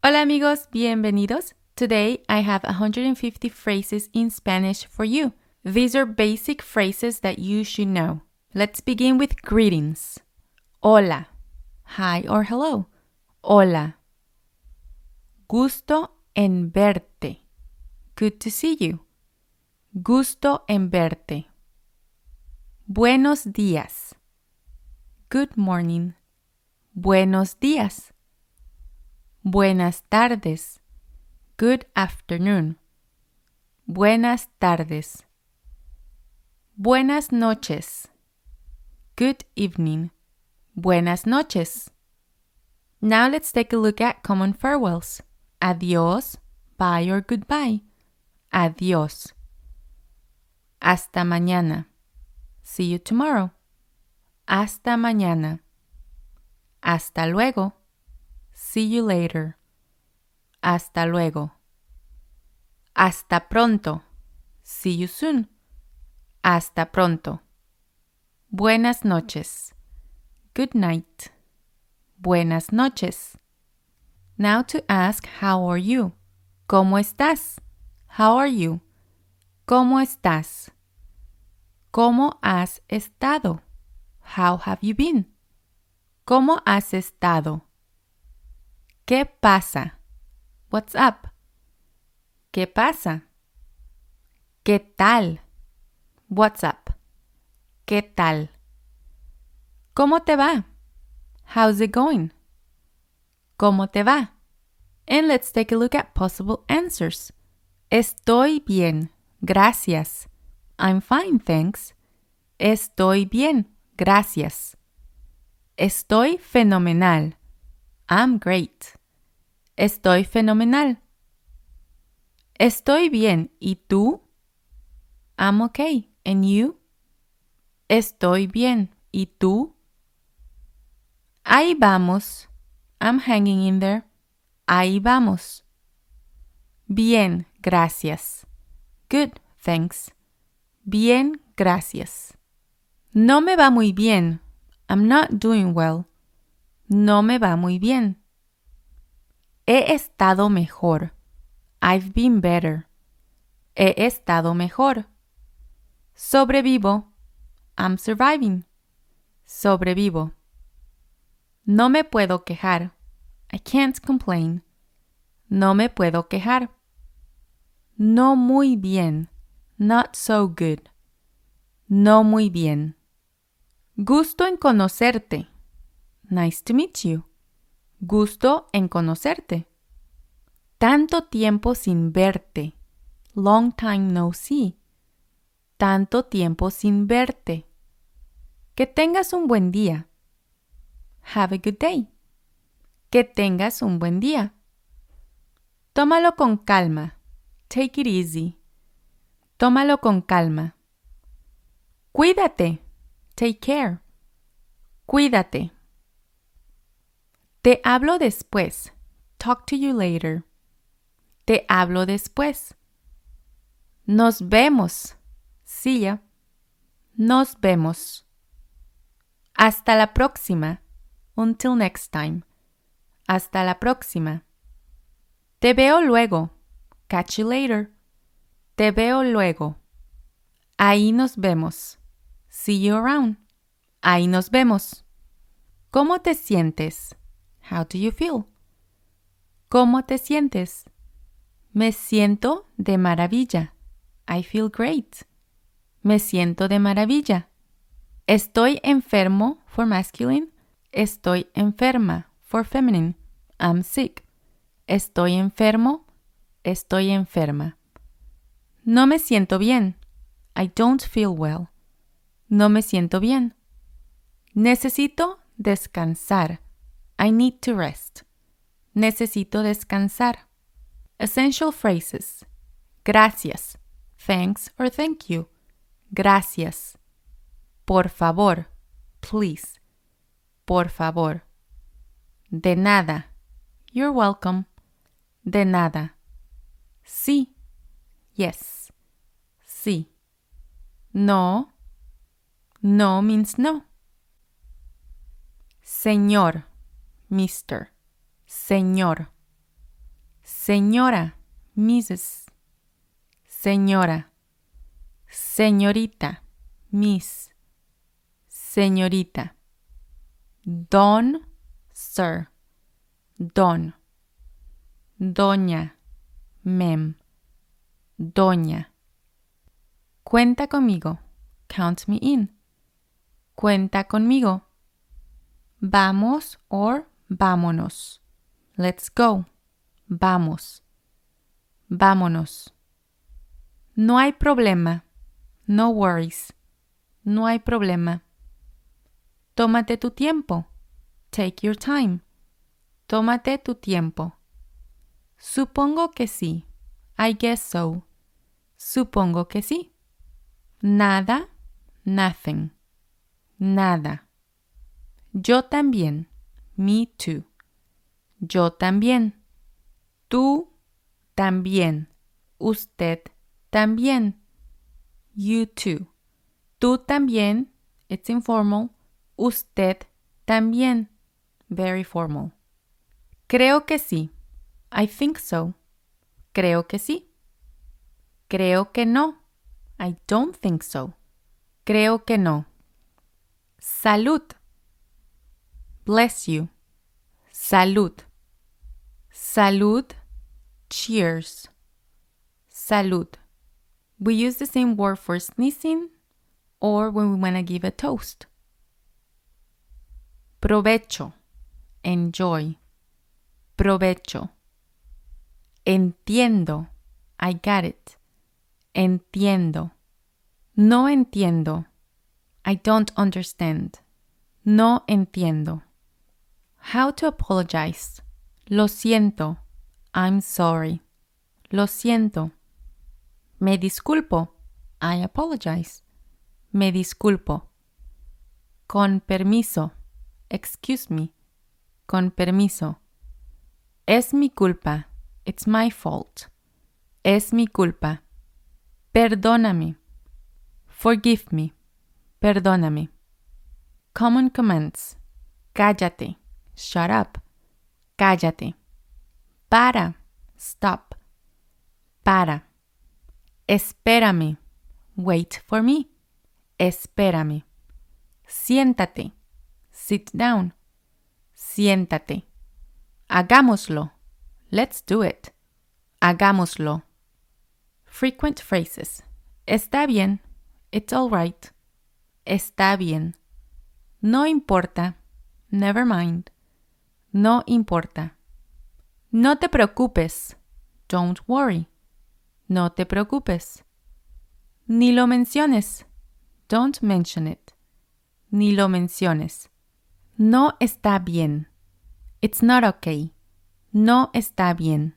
Hola amigos, bienvenidos. Today I have 150 phrases in Spanish for you. These are basic phrases that you should know. Let's begin with greetings. Hola. Hi or hello. Hola. Gusto en verte. Good to see you. Gusto en verte. Buenos días. Good morning. Buenos días. Buenas tardes. Good afternoon. Buenas tardes. Buenas noches. Good evening. Buenas noches. Now let's take a look at common farewells. Adiós, bye or goodbye. Adiós. Hasta mañana. See you tomorrow. Hasta mañana. Hasta luego. See you later. Hasta luego. Hasta pronto. See you soon. Hasta pronto. Buenas noches. Good night. Buenas noches. Now to ask how are you? ¿Cómo estás? How are you? ¿Cómo estás? ¿Cómo has estado? How have you been? ¿Cómo has estado? ¿Qué pasa? What's up? ¿Qué pasa? ¿Qué tal? What's up? ¿Qué tal? ¿Cómo te va? How's it going? ¿Cómo te va? And let's take a look at possible answers. Estoy bien, gracias. I'm fine, thanks. Estoy bien, gracias. Estoy fenomenal. I'm great. Estoy fenomenal. Estoy bien, ¿y tú? I'm okay. And you? Estoy bien, ¿y tú? Ahí vamos. I'm hanging in there. Ahí vamos. Bien, gracias. Good, thanks. Bien, gracias. No me va muy bien. I'm not doing well. No me va muy bien. He estado mejor. I've been better. He estado mejor. Sobrevivo. I'm surviving. Sobrevivo. No me puedo quejar. I can't complain. No me puedo quejar. No muy bien. Not so good. No muy bien. Gusto en conocerte. Nice to meet you. Gusto en conocerte. Tanto tiempo sin verte. Long time no see. Tanto tiempo sin verte. Que tengas un buen día. Have a good day. Que tengas un buen día. Tómalo con calma. Take it easy. Tómalo con calma. Cuídate. Take care. Cuídate. Te hablo después. Talk to you later. Te hablo después. Nos vemos. See ya. Nos vemos. Hasta la próxima. Until next time. Hasta la próxima. Te veo luego. Catch you later. Te veo luego. Ahí nos vemos. See you around. Ahí nos vemos. ¿Cómo te sientes? How do you feel? ¿Cómo te sientes? Me siento de maravilla. I feel great. Me siento de maravilla. Estoy enfermo for masculine. Estoy enferma for feminine. I'm sick. Estoy enfermo. Estoy enferma. No me siento bien. I don't feel well. No me siento bien. Necesito descansar. I need to rest. Necesito descansar. Essential phrases. Gracias. Thanks or thank you. Gracias. Por favor. Please. Por favor. De nada. You're welcome. De nada. Sí. Yes. Sí. No. No means no. Señor. Mister. Señor. Señora, Mrs. Señora. Señorita, Miss. Señorita. Don, Sir. Don. Doña, Mem. Doña. Cuenta conmigo. Count me in. Cuenta conmigo. Vamos or vámonos. Let's go. Vamos. Vámonos. No hay problema. No worries. No hay problema. Tómate tu tiempo. Take your time. Tómate tu tiempo. Supongo que sí. I guess so. Supongo que sí. Nada. Nothing. Nada. Yo también. Me too. Yo también. Tú también. Usted también. You too. Tú también. It's informal. Usted también. Very formal. Creo que sí. I think so. Creo que sí. Creo que no. I don't think so. Creo que no. Salud. Bless you. Salud. Salud. Cheers. Salud. We use the same word for sneezing or when we want to give a toast. Provecho. Enjoy. Provecho. Entiendo. I got it. Entiendo. No entiendo. I don't understand. No entiendo. How to apologize. Lo siento. I'm sorry. Lo siento. Me disculpo. I apologize. Me disculpo. Con permiso. Excuse me. Con permiso. Es mi culpa. It's my fault. Es mi culpa. Perdóname. Forgive me. Perdóname. Common commands. Cállate. Shut up. Cállate. Para. Stop. Para. Espérame. Wait for me. Espérame. Siéntate. Sit down. Siéntate. Hagámoslo. Let's do it. Hagámoslo. Frequent phrases. Está bien. It's all right. Está bien. No importa. Never mind. No importa. No te preocupes. Don't worry. No te preocupes. Ni lo menciones. Don't mention it. Ni lo menciones. No está bien. It's not okay. No está bien.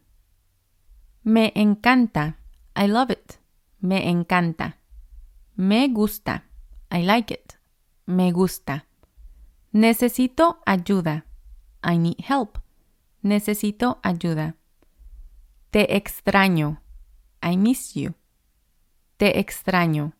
Me encanta. I love it. Me encanta. Me gusta. I like it. Me gusta. Necesito ayuda. I need help. Necesito ayuda. Te extraño. I miss you. Te extraño.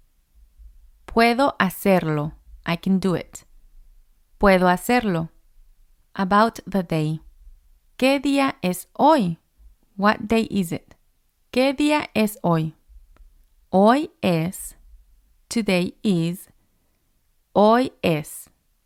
Puedo hacerlo. I can do it. Puedo hacerlo. About the day. ¿Qué día es hoy? What day is it? ¿Qué día es hoy? Hoy es. Today is. Hoy es.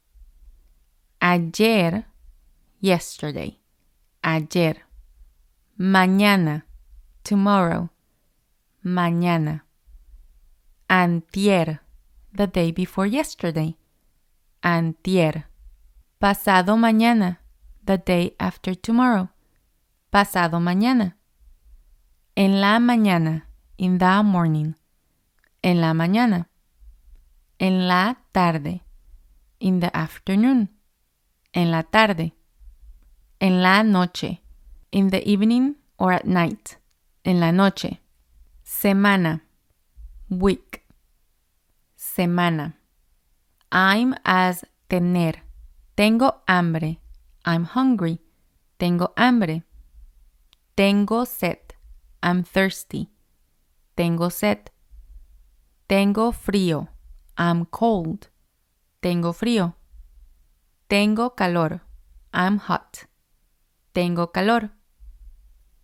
Ayer. Yesterday. Ayer. Mañana. Tomorrow. Mañana. Antier. The day before yesterday. Antier. Pasado mañana. The day after tomorrow. Pasado mañana. En la mañana. In the morning. En la mañana. En la tarde. In the afternoon. En la tarde. En la noche. In the evening or at night. En la noche. Semana. Week. Semana. I'm as tener. Tengo hambre. I'm hungry. Tengo hambre. Tengo sed. I'm thirsty. Tengo sed. Tengo frío. I'm cold. Tengo frío. Tengo calor. I'm hot. Tengo calor.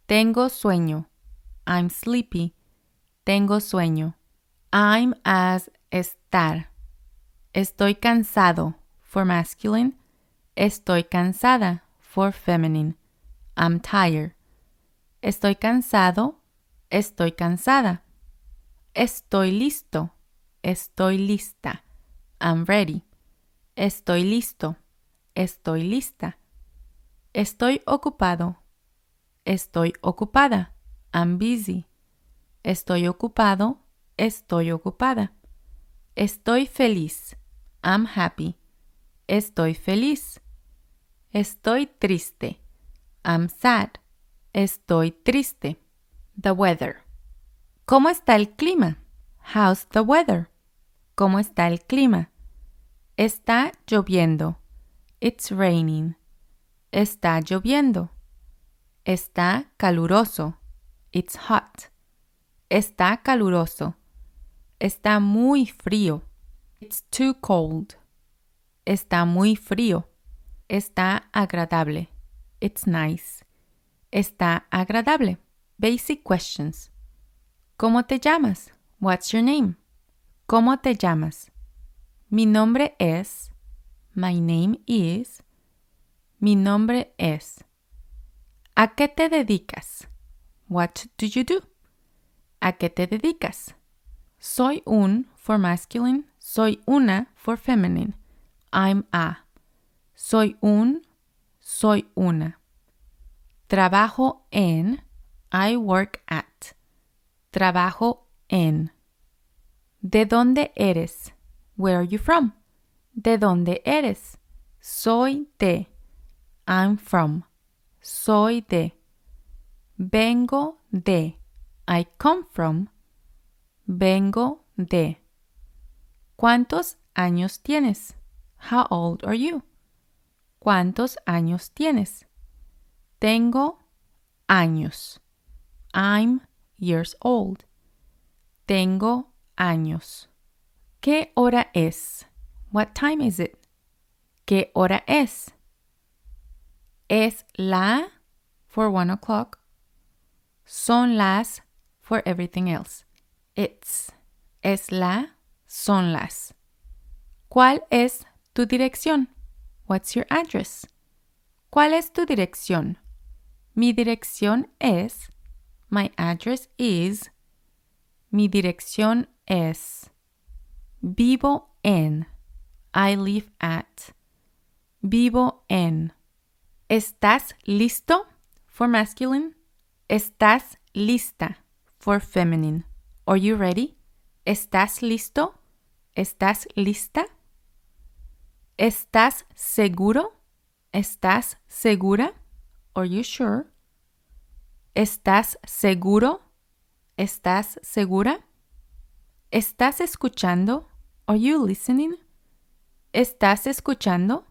Tengo sueño. I'm sleepy. Tengo sueño. I'm as estar. Estoy cansado for masculine. Estoy cansada for feminine. I'm tired. Estoy cansado. Estoy cansada. Estoy listo. Estoy lista. I'm ready. Estoy listo. Estoy lista. Estoy ocupado. Estoy ocupada. I'm busy. Estoy ocupado. Estoy ocupada. Estoy feliz. I'm happy. Estoy feliz. Estoy triste. I'm sad. Estoy triste. The weather. ¿Cómo está el clima? How's the weather? ¿Cómo está el clima? Está lloviendo. It's raining. Está lloviendo. Está caluroso. It's hot. Está caluroso. Está muy frío. It's too cold. Está muy frío. Está agradable. It's nice. Está agradable. Basic questions. ¿Cómo te llamas? What's your name? ¿Cómo te llamas? Mi nombre es. My name is. Mi nombre es. ¿A qué te dedicas? What do you do? ¿A qué te dedicas? Soy un for masculine. Soy una for feminine. I'm a. Soy un. Soy una. Trabajo en. I work at. Trabajo en. ¿De dónde eres? Where are you from? ¿De dónde eres? Soy de. I'm from. Soy de. Vengo de. I come from. Vengo de. ¿Cuántos años tienes? How old are you? ¿Cuántos años tienes? Tengo años. I'm years old. Tengo años. ¿Qué hora es? What time is it? ¿Qué hora es? Es la for 1 o'clock. Son las for everything else. It's. Es la. Son las. ¿Cuál es tu dirección? What's your address? ¿Cuál es tu dirección? Mi dirección es. My address is. Mi dirección es. Vivo en. I live at. Vivo en. ¿Estás listo? For masculine. ¿Estás lista? For feminine. Are you ready? ¿Estás listo? ¿Estás lista? ¿Estás seguro? ¿Estás segura? Are you sure? ¿Estás seguro? ¿Estás segura? ¿Estás escuchando? Are you listening? ¿Estás escuchando?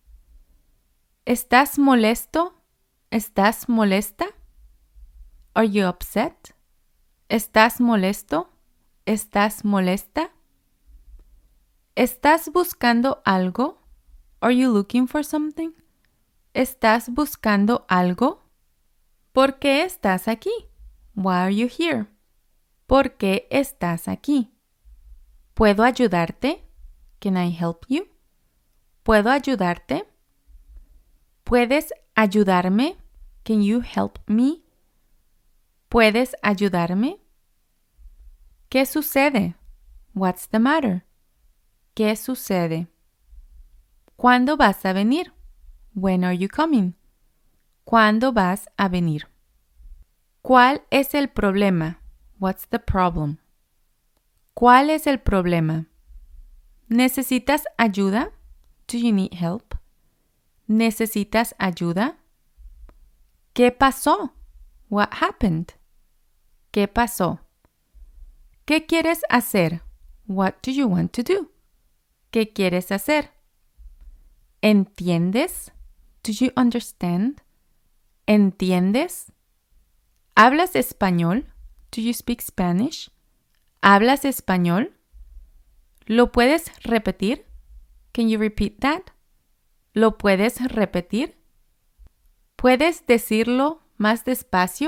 ¿Estás molesto? ¿Estás molesta? Are you upset? ¿Estás molesto? ¿Estás molesta? ¿Estás buscando algo? Are you looking for something? ¿Estás buscando algo? ¿Por qué estás aquí? Why are you here? ¿Por qué estás aquí? ¿Puedo ayudarte? Can I help you? ¿Puedo ayudarte? ¿Puedes ayudarme? Can you help me? ¿Puedes ayudarme? ¿Qué sucede? What's the matter? ¿Qué sucede? ¿Cuándo vas a venir? When are you coming? ¿Cuándo vas a venir? ¿Cuál es el problema? What's the problem? ¿Cuál es el problema? ¿Necesitas ayuda? Do you need help? ¿Necesitas ayuda? ¿Qué pasó? What happened? ¿Qué pasó? ¿Qué quieres hacer? What do you want to do? ¿Qué quieres hacer? ¿Entiendes? Do you understand? ¿Entiendes? ¿Hablas español? Do you speak Spanish? ¿Hablas español? ¿Lo puedes repetir? Can you repeat that? ¿Lo puedes repetir? ¿Puedes decirlo más despacio?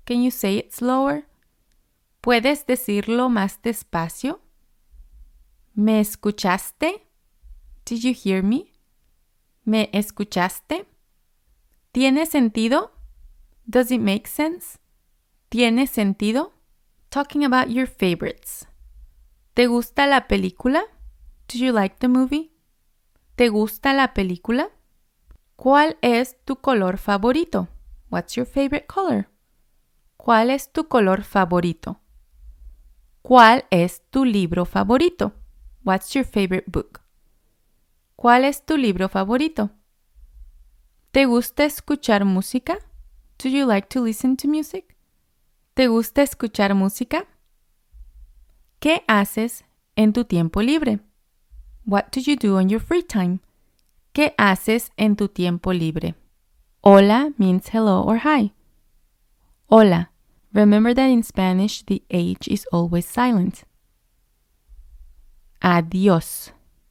Can you say it slower? ¿Puedes decirlo más despacio? ¿Me escuchaste? Did you hear me? ¿Me escuchaste? ¿Tiene sentido? Does it make sense? ¿Tiene sentido? Talking about your favorites. ¿Te gusta la película? Do you like the movie? ¿Te gusta la película? ¿Cuál es tu color favorito? What's your favorite color? ¿Cuál es tu color favorito? ¿Cuál es tu libro favorito? What's your favorite book? ¿Cuál es tu libro favorito? ¿Te gusta escuchar música? Do you like to listen to music? ¿Te gusta escuchar música? ¿Qué haces en tu tiempo libre? What do you do on your free time? ¿Qué haces en tu tiempo libre? Hola means hello or hi. Hola. Remember that in Spanish, the H is always silent. Adiós.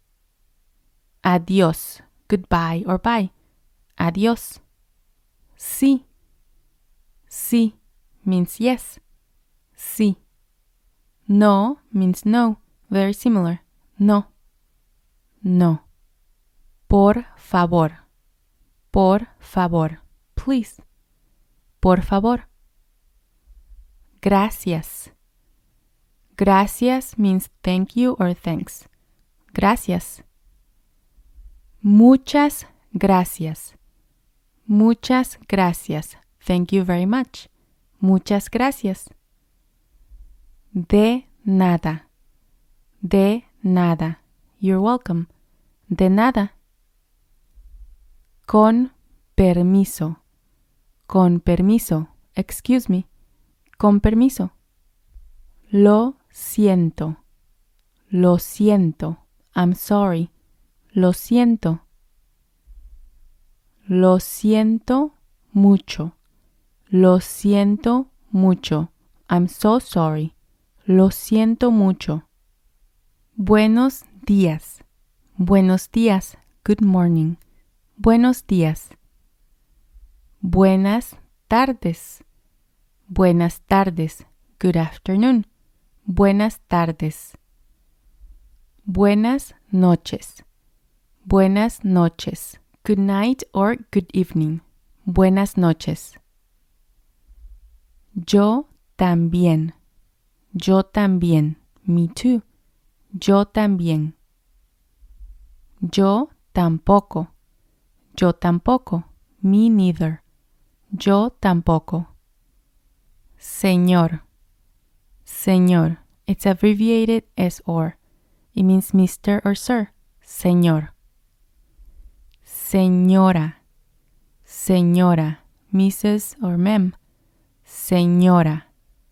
Adiós. Goodbye or bye. Adiós. Sí. Sí means yes. Sí. No means no. Very similar. No. No. Por favor. Por favor. Please. Por favor. Gracias. Gracias means thank you or thanks. Gracias. Muchas gracias. Muchas gracias. Thank you very much. Muchas gracias. De nada. De nada. You're welcome. De nada. Con permiso. Con permiso. Excuse me. Con permiso. Lo siento. Lo siento. I'm sorry. Lo siento. Lo siento mucho. Lo siento mucho. I'm so sorry. Lo siento mucho. Buenos días. Buenos días. Good morning. Buenos días. Buenas tardes. Buenas tardes. Good afternoon. Buenas tardes. Buenas noches. Buenas noches. Good night or good evening. Buenas noches. Yo también. Yo también. Me too. Yo también. Yo tampoco. Yo tampoco. Me neither. Yo tampoco. Señor. Señor. It's abbreviated S-or. It means Mr. or Sir. Señor. Señora. Señora. Mrs. or Ma'am. Señora.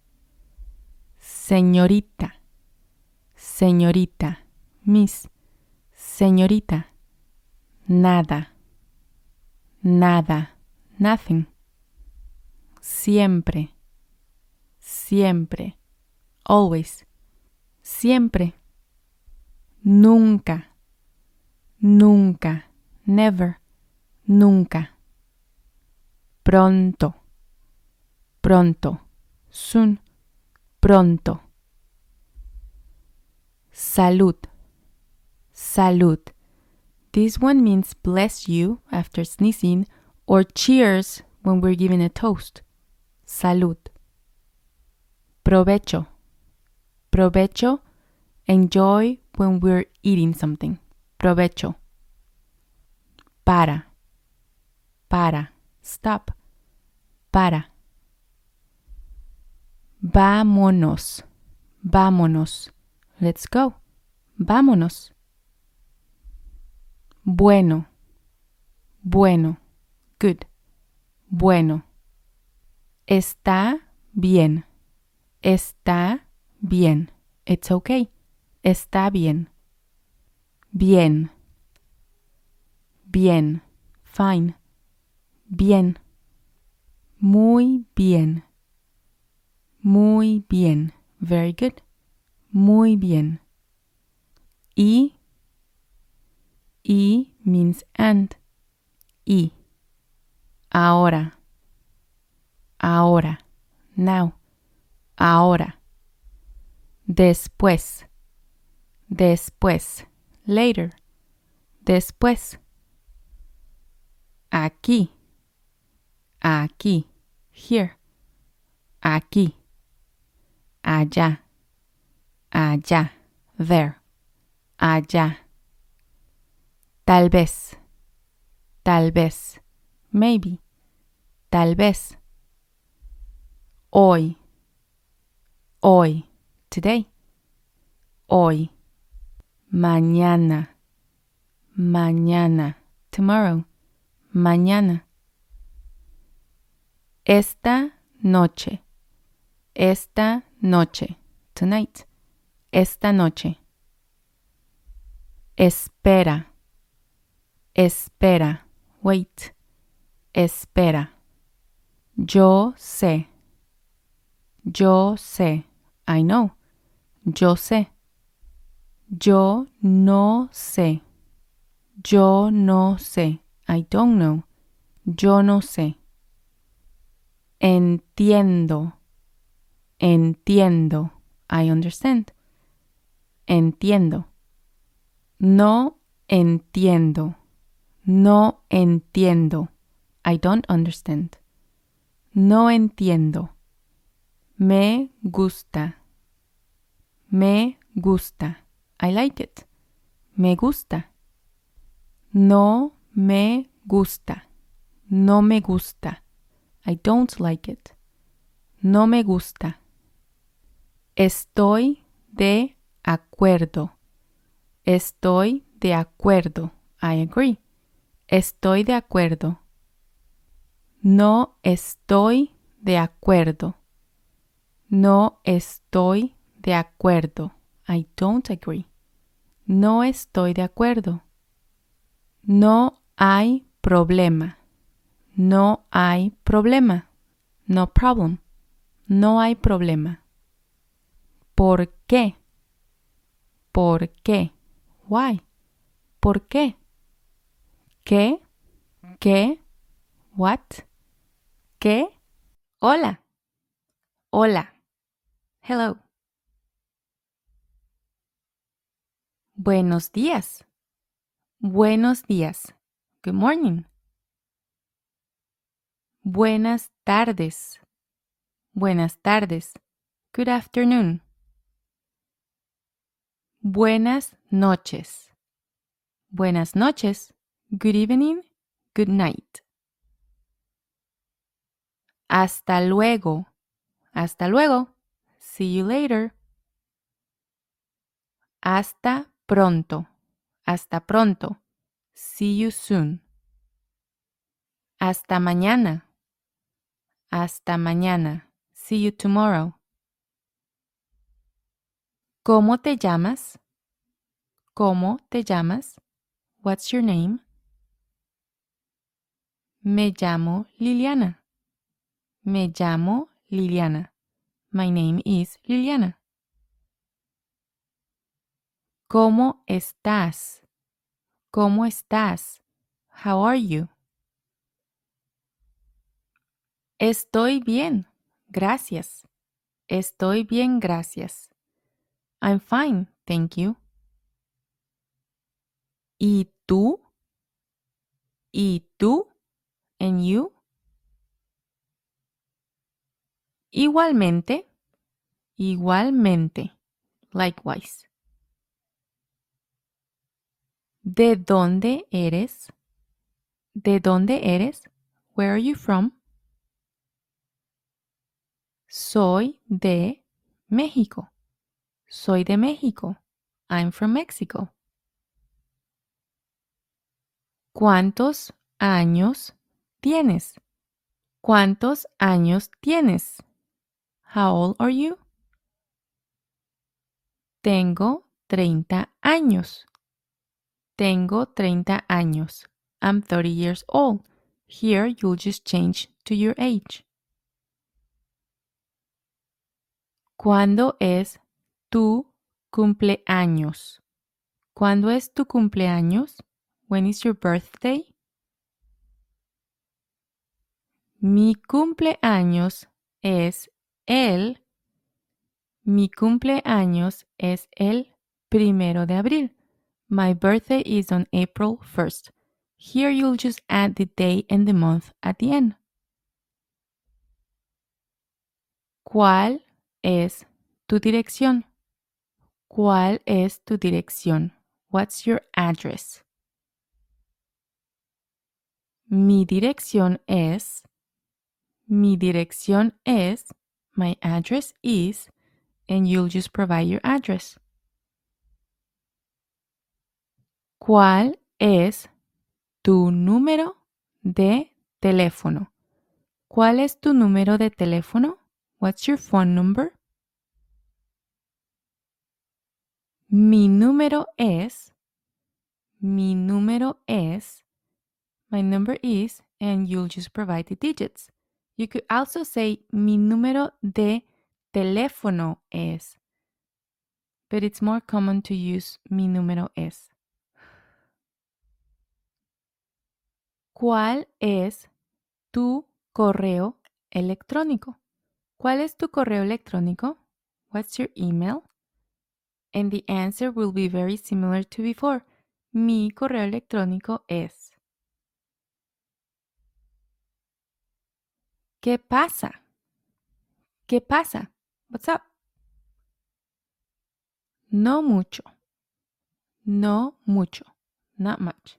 Señorita. Señorita. Miss. Señorita. Nada. Nada. Nothing. Siempre. Siempre. Always. Siempre. Nunca. Nunca. Never. Nunca. Pronto. Pronto. Soon. Pronto. Salud. Salud. This one means bless you after sneezing or cheers when we're giving a toast. Salud. Provecho. Provecho. Enjoy when we're eating something. Provecho. Para. Para. Stop. Para. Vámonos. Vámonos. Let's go. Vámonos. Bueno. Bueno. Good. Bueno. Está bien. Está bien. It's okay. Está bien. Bien. Bien. Fine. Bien. Muy bien. Muy bien. Very good. Muy bien. Y means and. Y. Ahora. Ahora. now. Ahora. Después. Después. Later. Después. Aquí. Aquí. Here. Aquí. Allá. Allá. There. Allá. Tal vez. Tal vez. Maybe. Tal vez. Hoy. Hoy. Today. Hoy. Mañana. Mañana. Tomorrow. Mañana. Esta noche. Esta noche. Tonight. Esta noche. Espera. Espera. Wait. Espera. Yo sé. Yo sé. I know. Yo sé. Yo no sé. Yo no sé. I don't know. Yo no sé. Entiendo. Entiendo. I understand. Entiendo. No entiendo. No entiendo. I don't understand. No entiendo. Me gusta. Me gusta. I like it. Me gusta. No me gusta. No me gusta. I don't like it. No me gusta. Estoy de acuerdo. Estoy de acuerdo. I agree. Estoy de acuerdo. No estoy de acuerdo. No estoy de acuerdo. I don't agree. No estoy de acuerdo. No hay problema. No hay problema. No problem. No hay problema. ¿Por qué? ¿Por qué? Why? ¿Por qué? ¿Qué? ¿Qué? What? ¿Qué? Hola. Hola. Hello. Buenos días. Buenos días. Good morning. Buenas tardes. Buenas tardes. Good afternoon. Buenas noches. Buenas noches. Good evening. Good night. Hasta luego. Hasta luego. See you later. Hasta pronto. Hasta pronto. See you soon. Hasta mañana. Hasta mañana. See you tomorrow. ¿Cómo te llamas? ¿Cómo te llamas? What's your name? Me llamo Liliana. Me llamo Liliana. My name is Liliana. ¿Cómo estás? ¿Cómo estás? How are you? Estoy bien, gracias. Estoy bien, gracias. I'm fine, thank you. ¿Y tú? ¿Y tú? And you? Igualmente. Igualmente. Likewise. ¿De dónde eres? ¿De dónde eres? Where are you from? Soy de México. Soy de México. I'm from Mexico. ¿Cuántos años tienes? ¿Cuántos años tienes? How old are you? Tengo 30 años. Tengo 30 años. I'm 30 years old. Here you'll just change to your age. ¿Cuándo es tu cumpleaños? ¿Cuándo es tu cumpleaños? When is your birthday? Mi cumpleaños es Mi cumpleaños es el 1 de abril. My birthday is on April 1st. Here you'll just add the day and the month at the end. ¿Cuál es tu dirección? ¿Cuál es tu dirección? What's your address? Mi dirección es, my address is, and you'll just provide your address. ¿Cuál es tu número de teléfono? ¿Cuál es tu número de teléfono? What's your phone number? Mi número es, my number is, and you'll just provide the digits. You could also say mi número de teléfono es, but it's more common to use mi número es. ¿Cuál es tu correo electrónico? ¿Cuál es tu correo electrónico? What's your email? And the answer will be very similar to before. Mi correo electrónico es. ¿Qué pasa? ¿Qué pasa? What's up? No mucho. No mucho. Not much.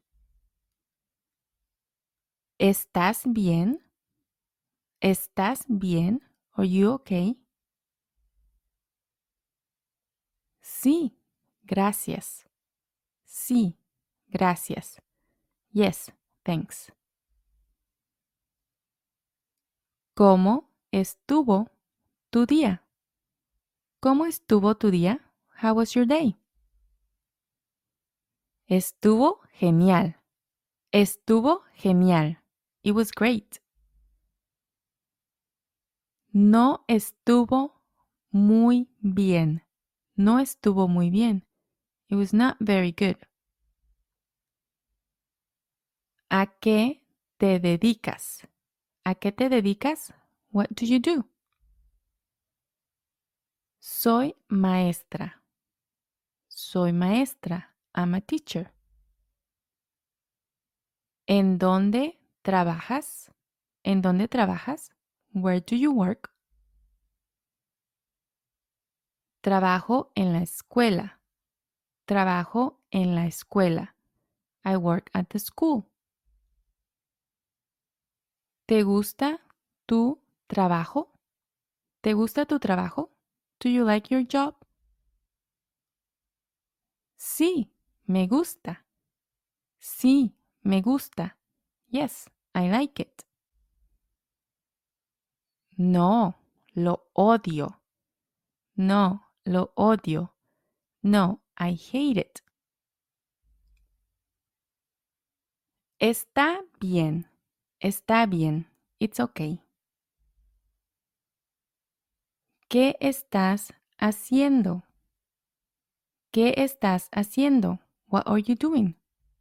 ¿Estás bien? ¿Estás bien? Are you okay? Sí, gracias. Sí, gracias. Yes, thanks. ¿Cómo estuvo tu día? ¿Cómo estuvo tu día? How was your day? Estuvo genial. Estuvo genial. It was great. No estuvo muy bien. No estuvo muy bien. It was not very good. ¿A qué te dedicas? ¿A qué te dedicas? What do you do? Soy maestra. Soy maestra. I'm a teacher. ¿En dónde trabajas? ¿En dónde trabajas? Where do you work? Trabajo en la escuela. Trabajo en la escuela. I work at the school. ¿Te gusta tu trabajo? ¿Te gusta tu trabajo? Do you like your job? Sí, me gusta. Sí, me gusta. Yes, I like it. No, lo odio. No, lo odio. No, I hate it. Está bien. Está bien. It's okay. ¿Qué estás haciendo? ¿Qué estás haciendo? What are you doing?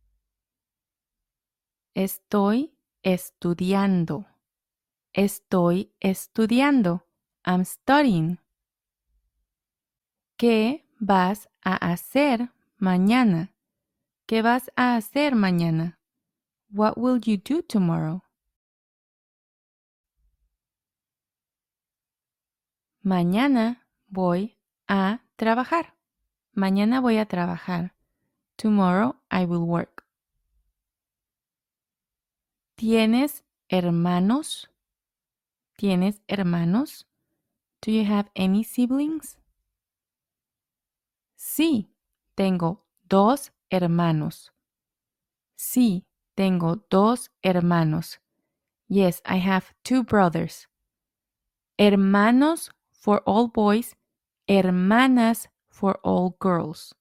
Estoy estudiando. Estoy estudiando. I'm studying. ¿Qué vas a hacer mañana? ¿Qué vas a hacer mañana? What will you do tomorrow? Mañana voy a trabajar. Mañana voy a trabajar. Tomorrow I will work. ¿Tienes hermanos? ¿Tienes hermanos? Do you have any siblings? Sí, tengo 2 hermanos. Sí, tengo 2 hermanos. Yes, I have 2 brothers. Hermanos for all boys, hermanas for all girls.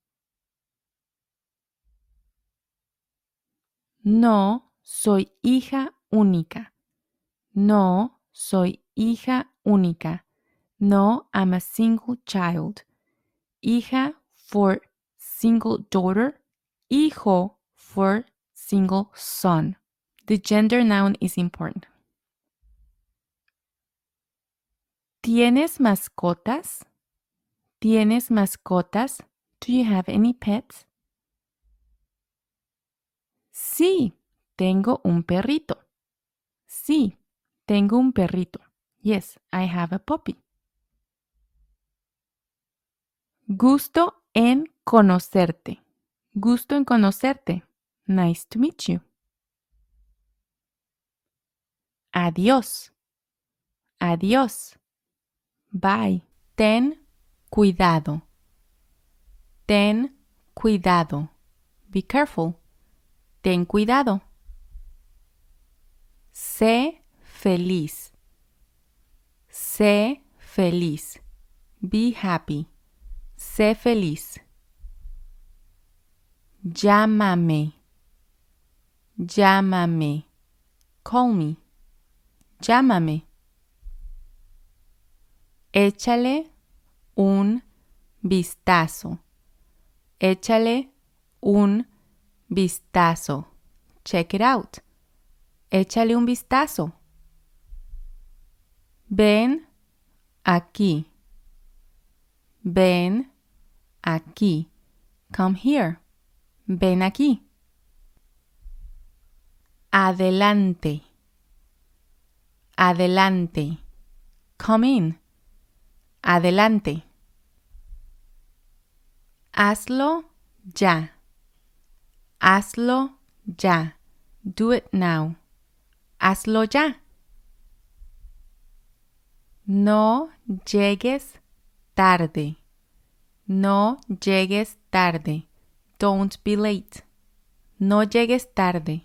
No soy hija única. No soy hija única. No, I'm a single child. Hija for single daughter. Hijo for single son. The gender noun is important. ¿Tienes mascotas? ¿Tienes mascotas? Do you have any pets? Sí, tengo un perrito. Sí, tengo un perrito. Yes, I have a puppy. Gusto en conocerte. Gusto en conocerte. Nice to meet you. Adiós. Adiós. Bye. Ten cuidado. Ten cuidado. Be careful. Ten cuidado. Sé feliz. Sé feliz. Be happy. Sé feliz. Llámame. Llámame. Call me. Llámame. Échale un vistazo. Échale un vistazo. Check it out. Échale un vistazo. Ven aquí. Ven aquí. Come here. Ven aquí. Adelante. Adelante. Come in. Adelante. Hazlo ya. Hazlo ya. Do it now. Hazlo ya. No llegues tarde. No llegues tarde. Don't be late. No llegues tarde.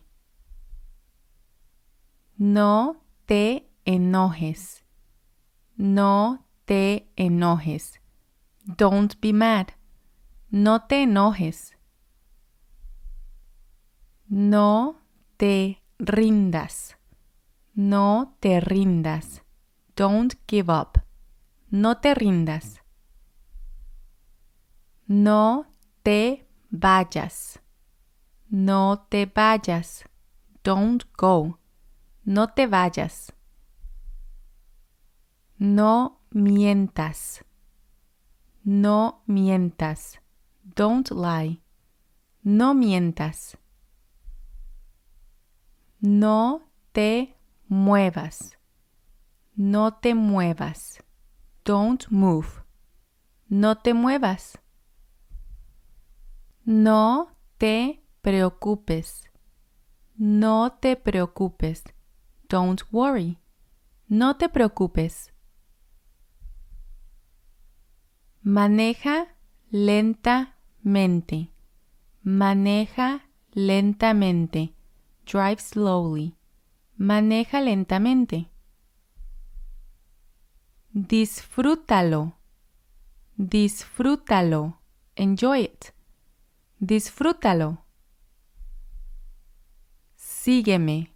No te enojes. No te enojes. Don't be mad. No te enojes. No te rindas. No te rindas. Don't give up. No te rindas. No te vayas. No te vayas. Don't go. No te vayas. No mientas. No mientas. Don't lie. No mientas. No te muevas. No te muevas. Don't move. No te muevas. No te preocupes. No te preocupes. Don't worry. No te preocupes. Maneja lentamente. Maneja lentamente. Drive slowly. Maneja lentamente. Disfrútalo. Disfrútalo. Enjoy it. Disfrútalo. Sígueme.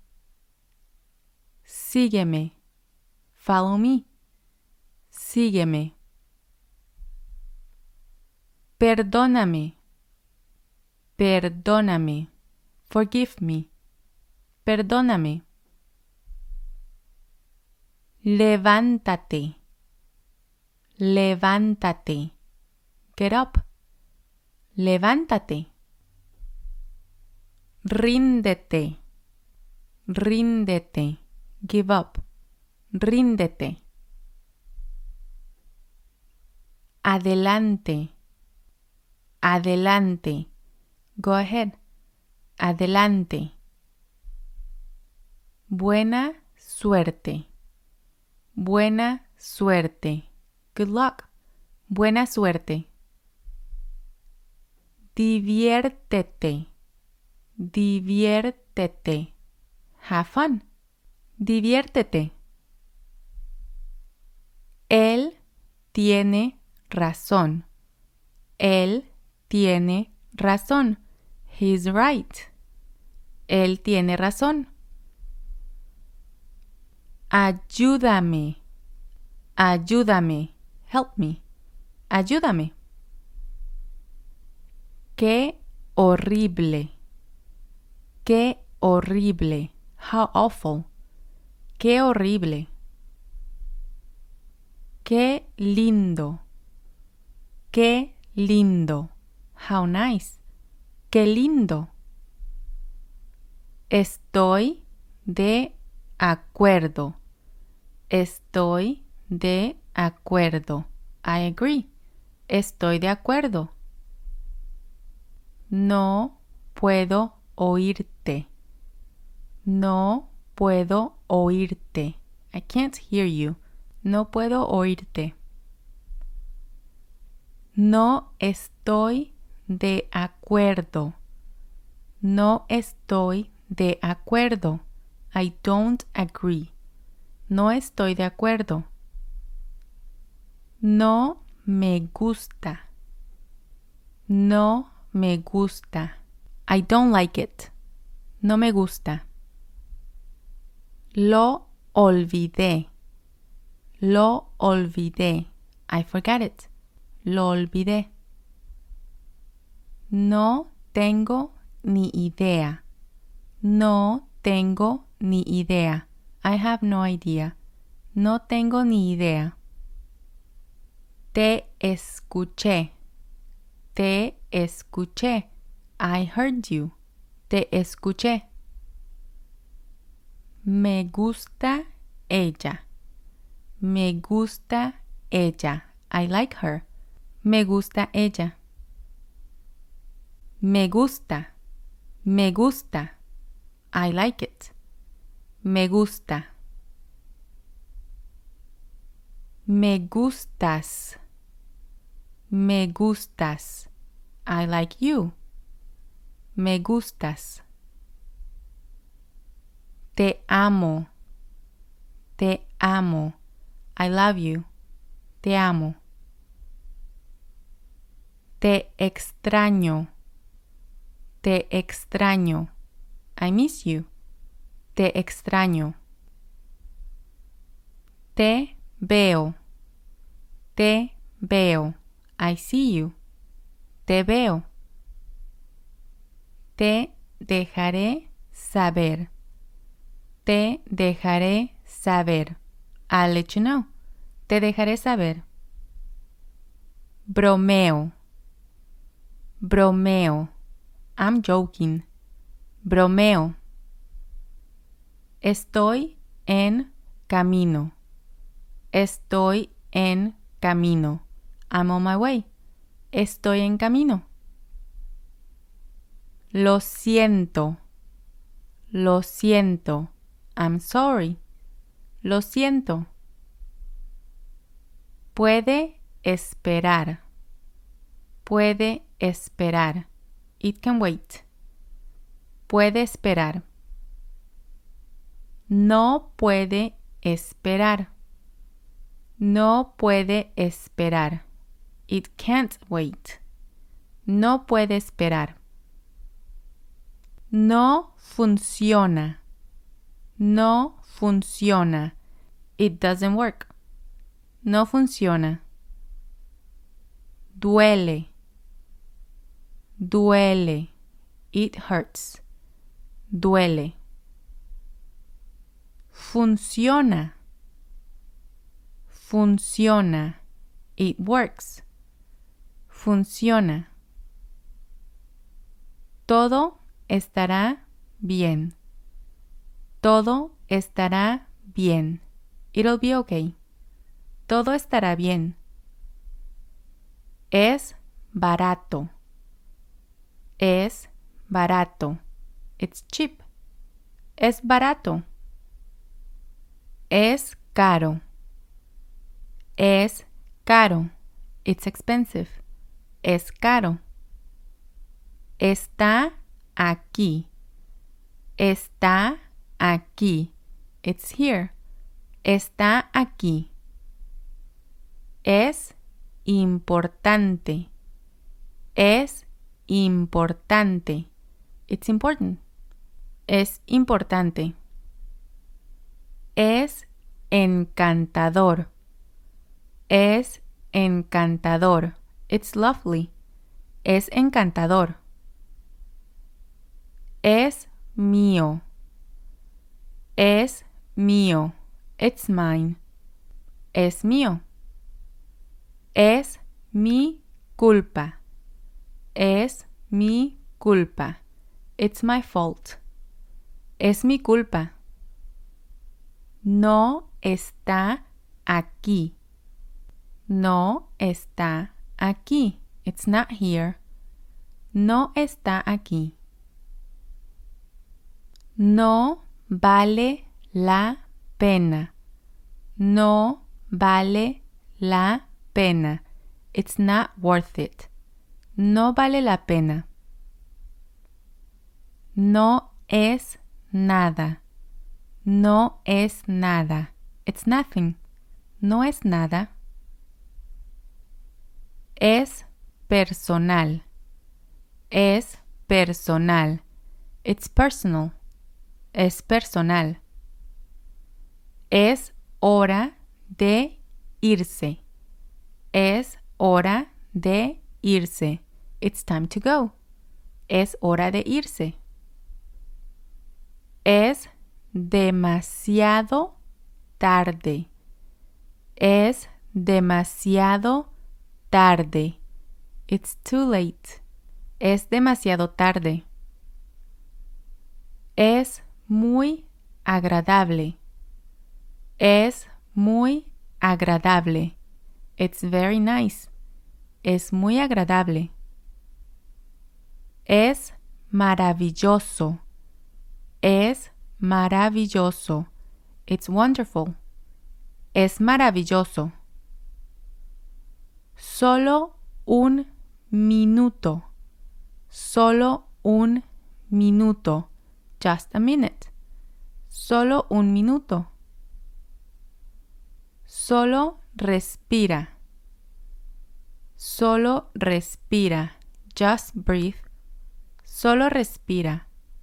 Sígueme. Follow me. Sígueme. Perdóname. Perdóname. Forgive me. Perdóname. Levántate. Levántate. Get up. Levántate. Ríndete. Ríndete. Give up. Ríndete. Adelante. Adelante. Go ahead. Adelante. Buena suerte. Buena suerte. Good luck. Buena suerte. Diviértete. Diviértete. Have fun. Diviértete. Él tiene razón. Él tiene razón. He's right. Él tiene razón. Ayúdame. Ayúdame. Help me. Ayúdame. Qué horrible. Qué horrible. How awful. Qué horrible. Qué lindo. Qué lindo. How nice. Qué lindo. Estoy de acuerdo. Estoy de acuerdo. I agree. Estoy de acuerdo. No puedo oírte. No puedo oírte. I can't hear you. No puedo oírte. No estoy de acuerdo. No estoy de acuerdo. I don't agree. No estoy de acuerdo. No me gusta. No me gusta. I don't like it. No me gusta. Lo olvidé. Lo olvidé. I forgot it. Lo olvidé. No tengo ni idea. No tengo ni idea. I have no idea. No tengo ni idea. Te escuché. Te escuché. I heard you. Te escuché. Me gusta ella. Me gusta ella. I like her. Me gusta ella. Me gusta. Me gusta. I like it. Me gusta. Me gustas. Me gustas. I like you. Me gustas. Te amo. Te amo. I love you. Te amo. Te extraño. Te extraño. I miss you. Te extraño. Te veo. Te veo. I see you. Te veo. Te dejaré saber. Te dejaré saber. I'll let you know. Te dejaré saber. Bromeo. Bromeo. I'm joking. Bromeo. Estoy en camino. Estoy en camino. I'm on my way. Estoy en camino. Lo siento. Lo siento. I'm sorry. Lo siento. Puede esperar. Puede esperar. It can wait. Puede esperar. No puede esperar. No puede esperar. It can't wait. No puede esperar. No funciona. No funciona. It doesn't work. No funciona. Duele. Duele. It hurts. Duele. Funciona. Funciona. It works. Funciona. Todo estará bien. Todo estará bien. It'll be okay. Todo estará bien. Es barato. Es barato. It's cheap. Es barato. Es caro. Es caro. It's expensive. Es caro. Está aquí. Está aquí. It's here. Está aquí. Es importante. Es importante. It's important. Es importante. Es encantador. Es encantador. It's lovely. Es encantador. Es mío. Es mío. It's mine. Es mío. Es mi culpa. Es mi culpa. It's my fault. Es mi culpa. No está aquí. No está aquí. It's not here. No está aquí. No vale la pena. No vale la pena. It's not worth it. No vale la pena. No es nada. No es nada. It's nothing. No es nada. Es personal. Es personal. It's personal. Es personal. Es hora de irse. Es hora de irse. It's time to go. Es hora de irse. Es demasiado tarde. Es demasiado tarde. It's too late. Es demasiado tarde. Es muy agradable. Es muy agradable. It's very nice. Es muy agradable. Es maravilloso. Es maravilloso. It's wonderful. Es maravilloso. Solo un minuto. Solo un minuto. Just a minute. Solo un minuto. Solo respira. Solo respira. Just breathe. Solo respira.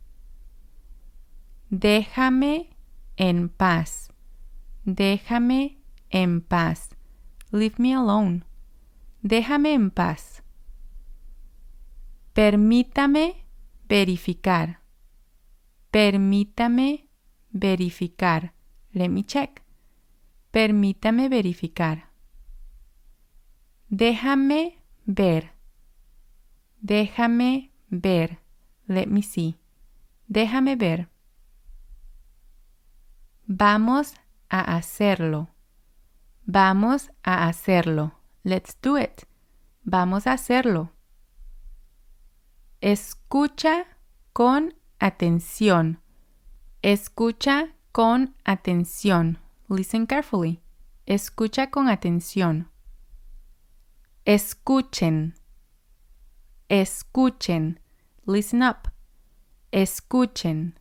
Déjame en paz. Déjame en paz. Leave me alone. Déjame en paz. Permítame verificar. Permítame verificar. Let me check. Permítame verificar. Déjame ver. Déjame ver. Let me see. Déjame ver. Vamos a hacerlo. Vamos a hacerlo. Let's do it. Vamos a hacerlo. Escucha con atención. Escucha con atención. Listen carefully. Escucha con atención. Escuchen. Escuchen. Listen up. Escuchen.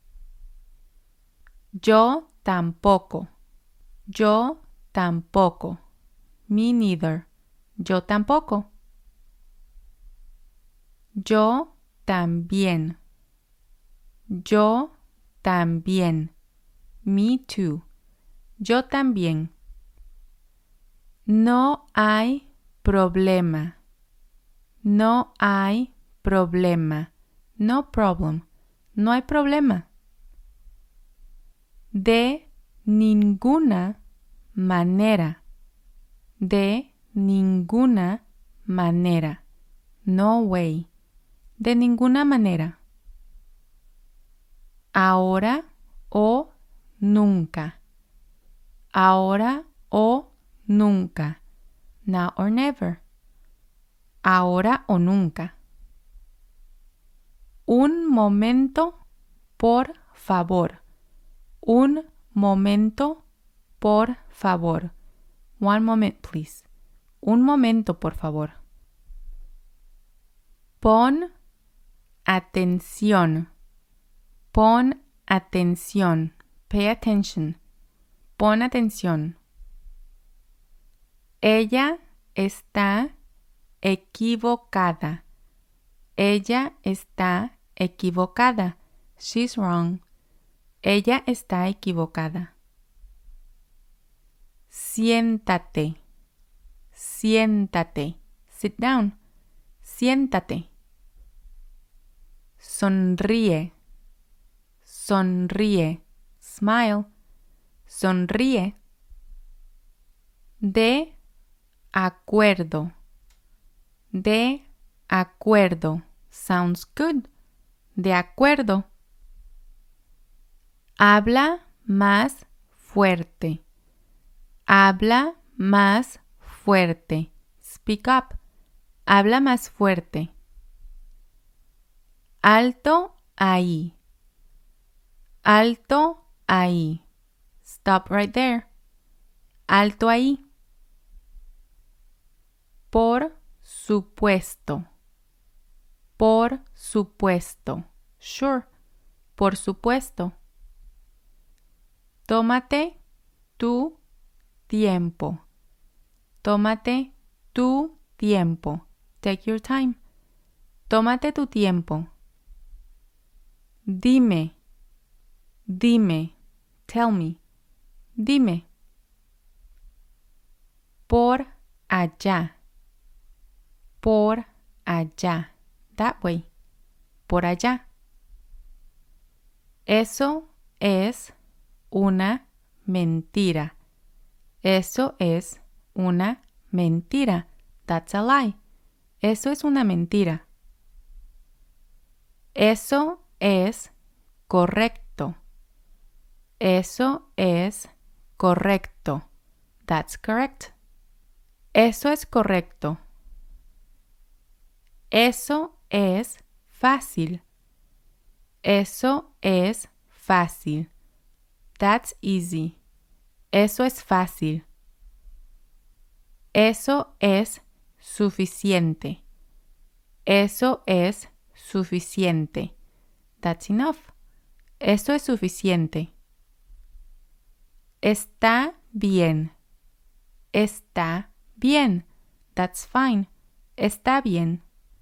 Yo tampoco. Yo tampoco. Me neither. Yo tampoco. Yo también. Yo también. Me too. Yo también. No hay problema. No hay problema. No problem. No hay problema. De ninguna manera. De ninguna manera. No way. De ninguna manera. Ahora o nunca. Ahora o nunca. Now or never. Ahora o nunca. Un momento, por favor. Un momento, por favor. One moment, please. Un momento, por favor. Pon atención. Pon atención. Pay attention. Pon atención. Ella está equivocada. Ella está equivocada. She's wrong. Ella está equivocada. Siéntate. Siéntate. Sit down. Siéntate. Sonríe. Sonríe. Smile. Sonríe. De acuerdo. De acuerdo. Sounds good. De acuerdo. Habla más fuerte. Habla más fuerte. Speak up. Habla más fuerte. Alto ahí. Alto ahí. Stop right there. Alto ahí. Por supuesto. Por supuesto. Sure. Por supuesto. Tómate tu tiempo. Tómate tu tiempo. Take your time. Tómate tu tiempo. Dime. Dime. Tell me. Dime. Por allá. Por allá. That way. Por allá. Eso es una mentira. Eso es una mentira. That's a lie. Eso es una mentira. Eso es correcto. Eso es correcto. That's correct. Eso es correcto. Eso es fácil. Eso es fácil. That's easy. Eso es fácil. Eso es suficiente. Eso es suficiente. That's enough. Eso es suficiente. Está bien. Está bien. That's fine. Está bien.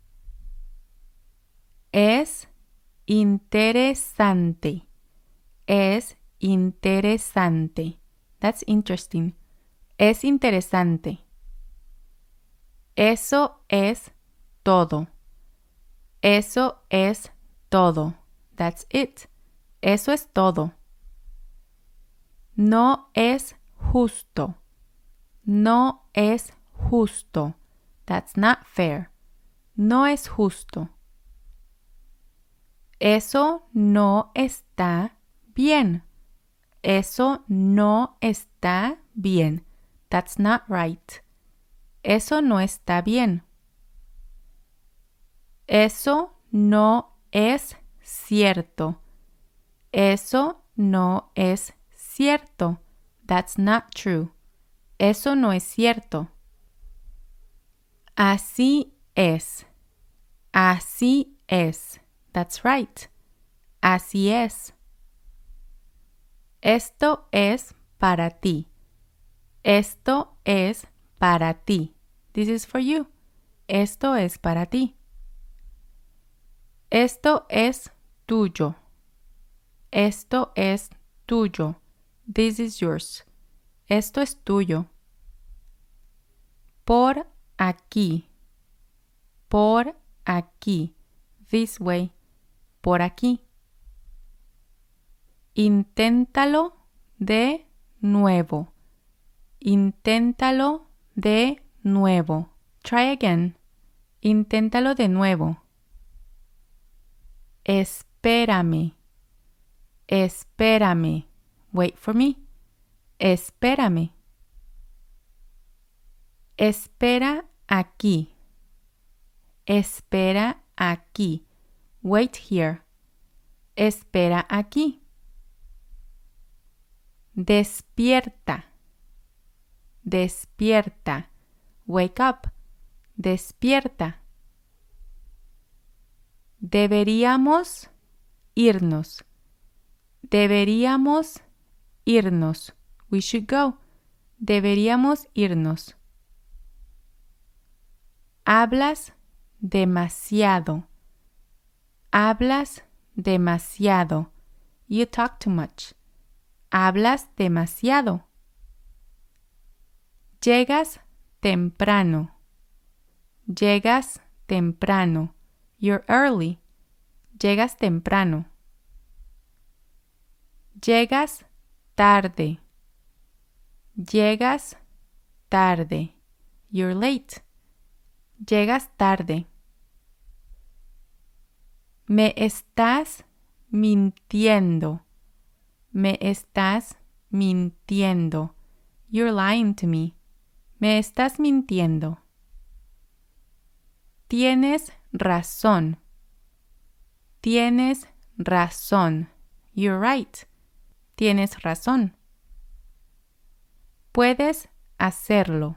Es interesante. Es interesante. That's interesting. Es interesante. Eso es todo. Eso es todo. That's it. Eso es todo. No es justo. No es justo. That's not fair. No es justo. Eso no está bien. Eso no está bien. That's not right. Eso no está bien. Eso no es cierto. Eso no es cierto. That's not true. Eso no es cierto. Así es. Así es. That's right. Así es. Esto es para ti. Esto es para ti. This is for you. Esto es para ti. Esto es tuyo. Esto es tuyo. This is yours. Esto es tuyo. Por aquí. Por aquí. This way. Por aquí. Inténtalo de nuevo. Inténtalo de nuevo. Try again. Inténtalo de nuevo. Espérame. Espérame. Wait for me. Espérame. Espera aquí. Espera aquí. Wait here. Espera aquí. Despierta. Despierta. Wake up. Despierta. Deberíamos irnos. Deberíamos irnos. We should go. Deberíamos irnos. Hablas demasiado. Hablas demasiado. You talk too much. Hablas demasiado. Llegas temprano. Llegas temprano. You're early. Llegas temprano. Llegas tarde. Llegas tarde. You're late. Llegas tarde. Me estás mintiendo. Me estás mintiendo. You're lying to me. Me estás mintiendo. Tienes razón. Tienes razón. You're right. Tienes razón. Puedes hacerlo.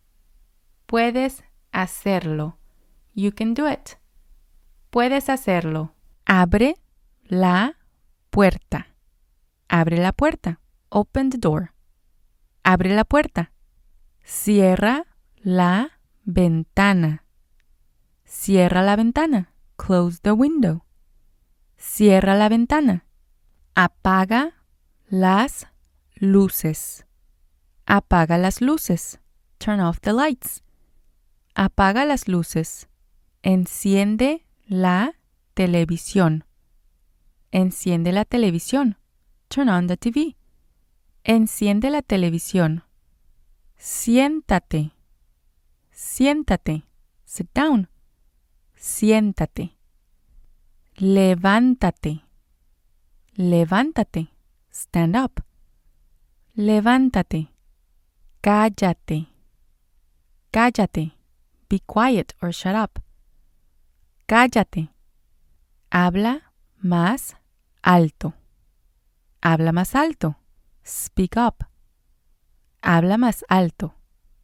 Puedes hacerlo. You can do it. Puedes hacerlo. Abre la puerta. Abre la puerta. Open the door. Abre la puerta. Cierra la ventana. Cierra la ventana. Close the window. Cierra la ventana. Apaga las luces. Apaga las luces. Turn off the lights. Apaga las luces. Enciende la televisión. Enciende la televisión. Turn on the TV. Enciende la televisión. Siéntate. Siéntate. Sit down. Siéntate. Levántate. Levántate. Stand up. Levántate. Cállate. Cállate. Be quiet or shut up. Cállate. Habla más alto. Habla más alto. Speak up. Habla más alto.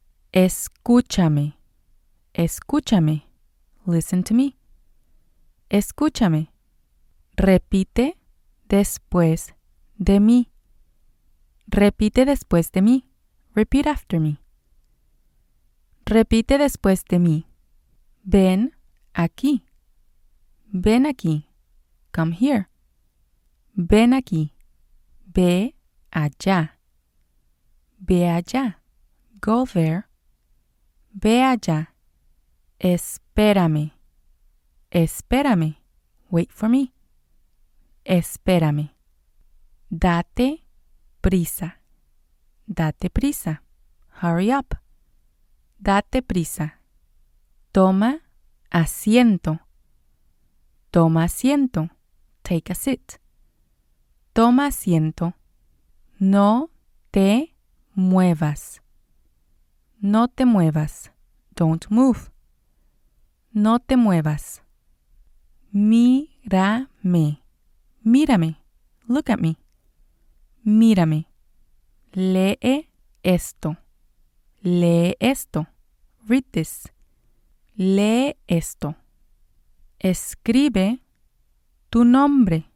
Escúchame. Escúchame. Listen to me. Escúchame. Repite después de mí. Repite después de mí. Repeat after me. Repite después de mí. Ven aquí. Ven aquí. Come here. Ven aquí. Ve allá. Ve allá. Go there. Ve allá. Espérame. Espérame. Wait for me. Espérame. Date prisa. Date prisa. Hurry up. Date prisa. Toma asiento. Toma asiento. Take a seat. Toma asiento. No te muevas. No te muevas. Don't move. No te muevas. Mírame. Mírame. Look at me. Mírame. Lee esto. Lee esto. Read this. Lee esto. Escribe tu nombre.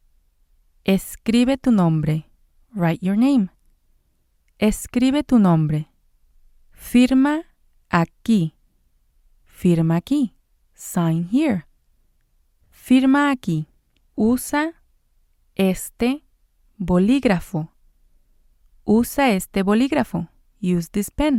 Escribe tu nombre. Write your name. Escribe tu nombre. Firma aquí. Firma aquí. Sign here. Firma aquí. Usa este bolígrafo. Usa este bolígrafo. Use this pen.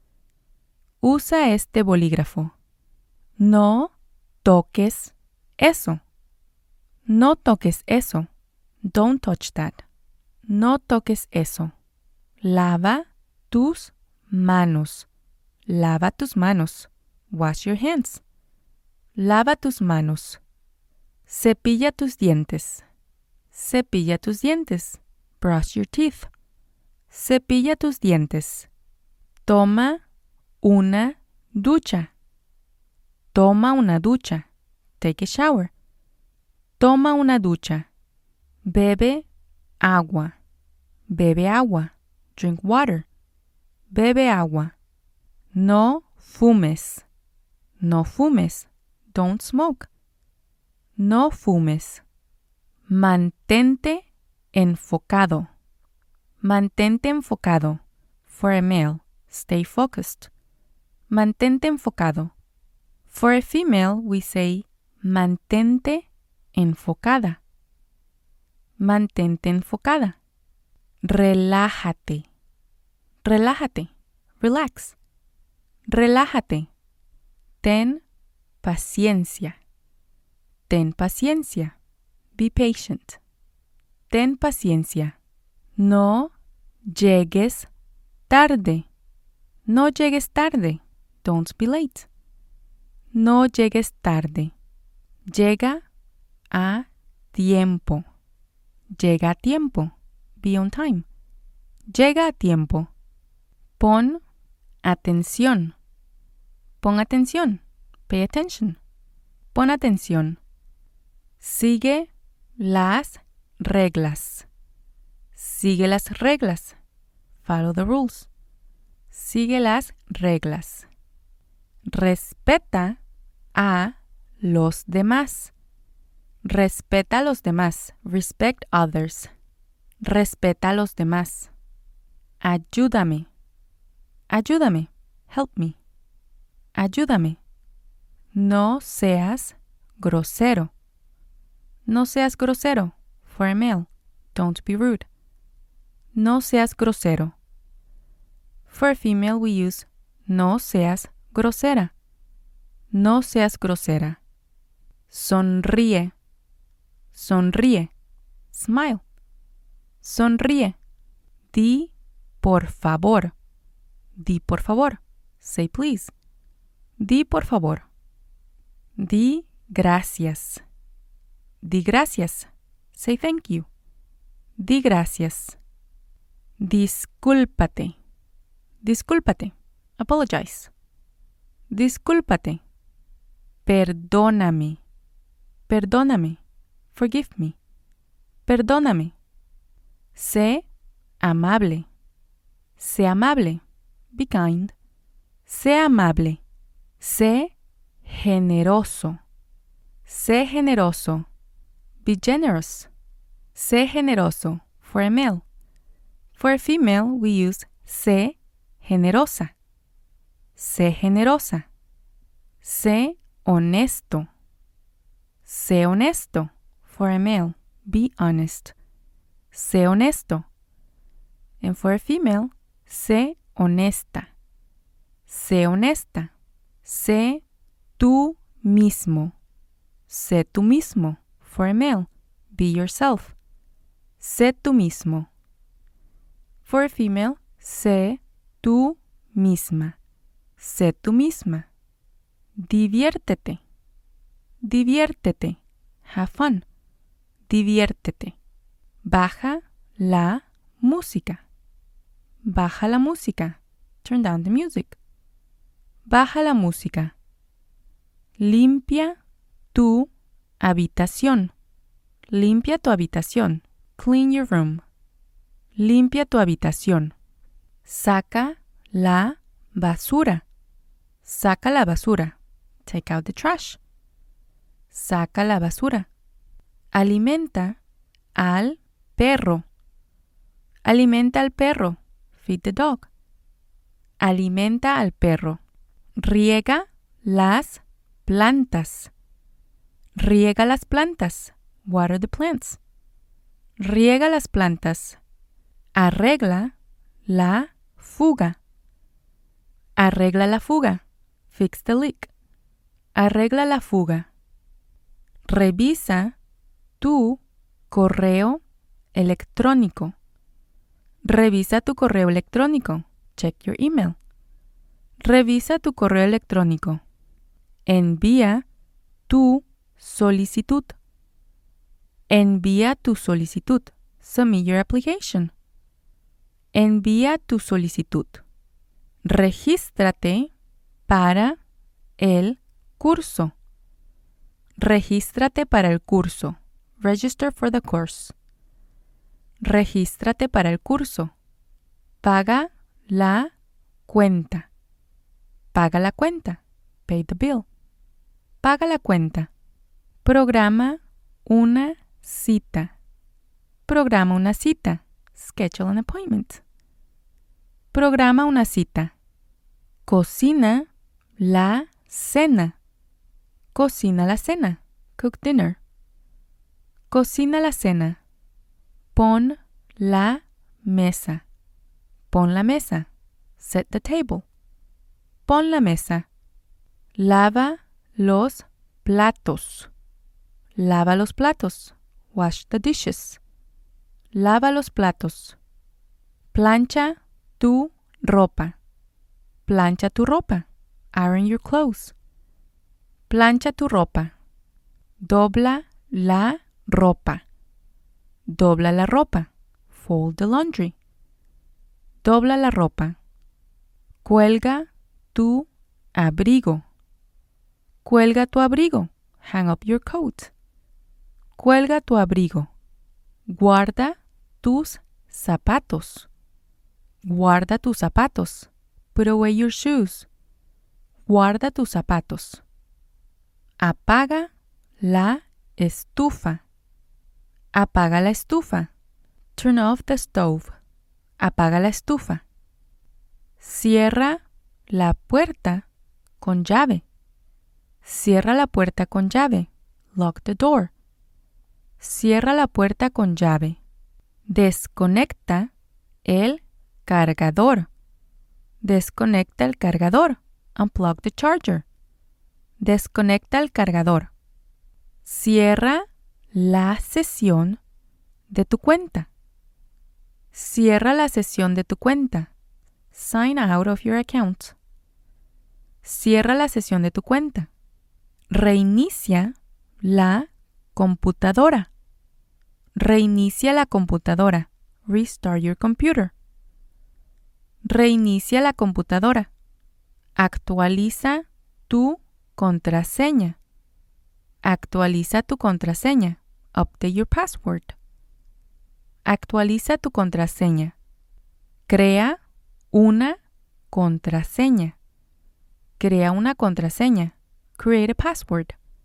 Usa este bolígrafo. No toques eso. No toques eso. Don't touch that. No toques eso. Lava tus manos. Lava tus manos. Wash your hands. Lava tus manos. Cepilla tus dientes. Cepilla tus dientes. Brush your teeth. Cepilla tus dientes. Toma una ducha. Toma una ducha. Take a shower. Toma una ducha. Bebe agua. Bebe agua. Drink water. Bebe agua. No fumes. No fumes. Don't smoke. No fumes. Mantente enfocado. Mantente enfocado. For a male, stay focused. Mantente enfocado. For a female, we say mantente enfocada. Mantente enfocada. Relájate. Relájate. Relax. Relájate. Ten paciencia. Ten paciencia. Be patient. Ten paciencia. No llegues tarde. No llegues tarde. Don't be late. No llegues tarde. Llega a tiempo. Llega a tiempo. Be on time. Llega a tiempo. Pon atención. Pon atención. Pay attention. Pon atención. Sigue las reglas. Sigue las reglas. Follow the rules. Sigue las reglas. Respeta a los demás. Respeta a los demás. Respect others. Respeta a los demás. Ayúdame. Ayúdame. Help me. Ayúdame. No seas grosero. No seas grosero. For a male. Don't be rude. No seas grosero. For a female, we use no seas grosera. No seas grosera. Sonríe. Sonríe. Smile. Sonríe. Di por favor. Di por favor. Say please. Di por favor. Di gracias. Di gracias. Say thank you. Di gracias. Discúlpate. Discúlpate. Apologize. Discúlpate. Perdóname. Perdóname. Forgive me. Perdóname. Sé amable. Sé amable. Be kind. Sé amable. Sé generoso. Sé generoso. Be generous. Sé generoso. For a male. For a female, we use sé generosa. Sé generosa. Sé honesto. Sé honesto. For a male, be honest. Sé honesto. And for a female, sé honesta. Sé honesta. Sé tú mismo. Sé tú mismo. For a male, be yourself. Sé tú mismo. For a female, sé tú misma. Sé tú misma. Diviértete. Diviértete. Have fun. Diviértete. Baja la música. Baja la música. Turn down the music. Baja la música. Limpia tu habitación. Limpia tu habitación. Clean your room. Limpia tu habitación. Saca la basura. Saca la basura. Take out the trash. Saca la basura. Alimenta al perro. Alimenta al perro. Feed the dog. Alimenta al perro. Riega las plantas. Riega las plantas. Water the plants. Riega las plantas. Arregla la fuga. Arregla la fuga. Fix the leak. Arregla la fuga. Revisa tu correo electrónico. Revisa tu correo electrónico. Check your email. Revisa tu correo electrónico. Envía tu solicitud. Envía tu solicitud. Submit your application. Envía tu solicitud. Regístrate para el curso. Regístrate para el curso. Register for the course. Regístrate para el curso. Paga la cuenta. Paga la cuenta. Pay the bill. Paga la cuenta. Programa una cita. Programa una cita. Schedule an appointment. Programa una cita. Cocina la cena. Cocina la cena. Cook dinner. Cocina la cena. Pon la mesa. Pon la mesa. Set the table. Pon la mesa. Lava los platos. Lava los platos. Wash the dishes. Lava los platos. Plancha tu ropa. Plancha tu ropa. Iron your clothes. Plancha tu ropa. Dobla la ropa. Dobla la ropa. Fold the laundry. Dobla la ropa. Cuelga tu abrigo. Cuelga tu abrigo. Hang up your coat. Cuelga tu abrigo. Guarda tus zapatos. Guarda tus zapatos. Put away your shoes. Guarda tus zapatos. Apaga la estufa. Apaga la estufa. Turn off the stove. Apaga la estufa. Cierra la puerta con llave. Cierra la puerta con llave. Lock the door. Cierra la puerta con llave. Desconecta el cargador. Desconecta el cargador. Unplug the charger. Desconecta el cargador. Cierra la sesión de tu cuenta. Cierra la sesión de tu cuenta. Sign out of your account. Cierra la sesión de tu cuenta. Reinicia la computadora. Reinicia la computadora. Restart your computer. Reinicia la computadora. Actualiza tu contraseña. Actualiza tu contraseña. Update your password. Actualiza tu contraseña. Crea una contraseña. Crea una contraseña. Create a password.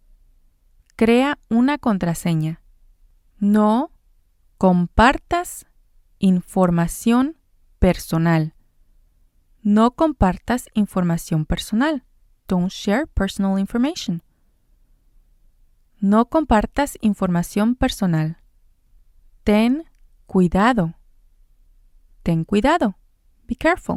Crea una contraseña. No compartas información personal. No compartas información personal. Don't share personal information. No compartas información personal. Ten cuidado. Ten cuidado. Be careful.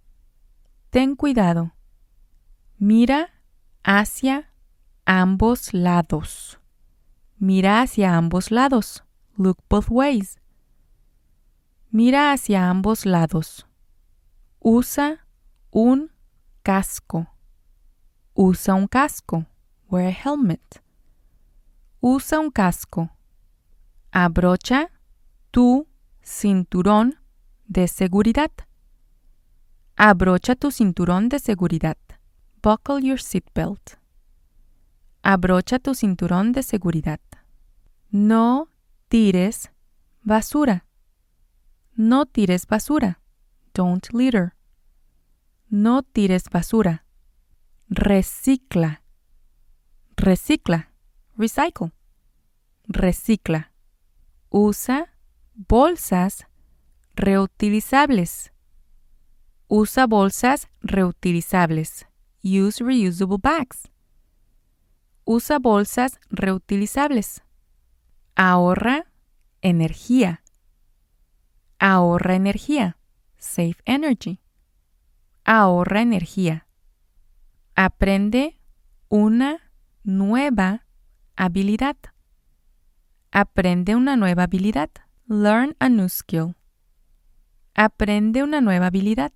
Ten cuidado. Mira hacia ambos lados. Mira hacia ambos lados. Look both ways. Mira hacia ambos lados. Usa un casco. Usa un casco. Wear a helmet. Usa un casco. Abrocha tu cinturón de seguridad. Abrocha tu cinturón de seguridad. Buckle your seatbelt. Abrocha tu cinturón de seguridad. No tires basura. No tires basura. Don't litter. No tires basura. Recicla. Recicla. Recycle. Recicla. Usa bolsas reutilizables. Usa bolsas reutilizables. Use reusable bags. Usa bolsas reutilizables. Ahorra energía. Ahorra energía. Save energy. Ahorra energía. Aprende una nueva habilidad. Aprende una nueva habilidad. Learn a new skill. Aprende una nueva habilidad.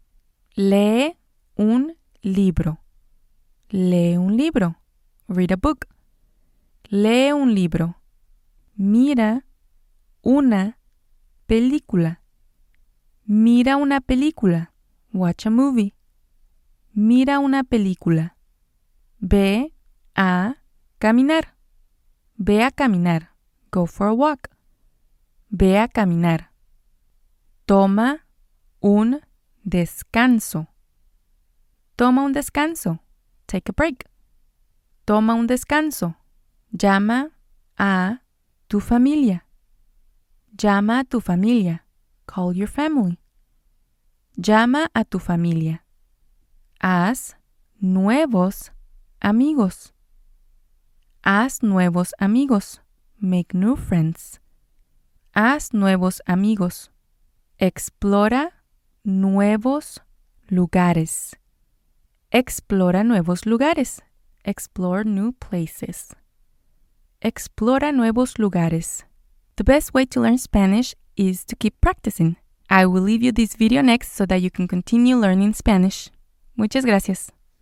Lee un libro. Lee un libro. Read a book. Lee un libro. Mira una película. Mira una película. Watch a movie. Mira una película. Ve a caminar. Ve a caminar. Go for a walk. Ve a caminar. Toma un descanso. Toma un descanso. Take a break. Toma un descanso. Llama a tu familia. Llama a tu familia. Call your family. Llama a tu familia. Haz nuevos amigos. Haz nuevos amigos. Make new friends. Haz nuevos amigos. Explora nuevos lugares. Explora nuevos lugares. Explore new places. Explora nuevos lugares. The best way to learn Spanish is to keep practicing. I will leave you this video next so that you can continue learning Spanish. Muchas gracias.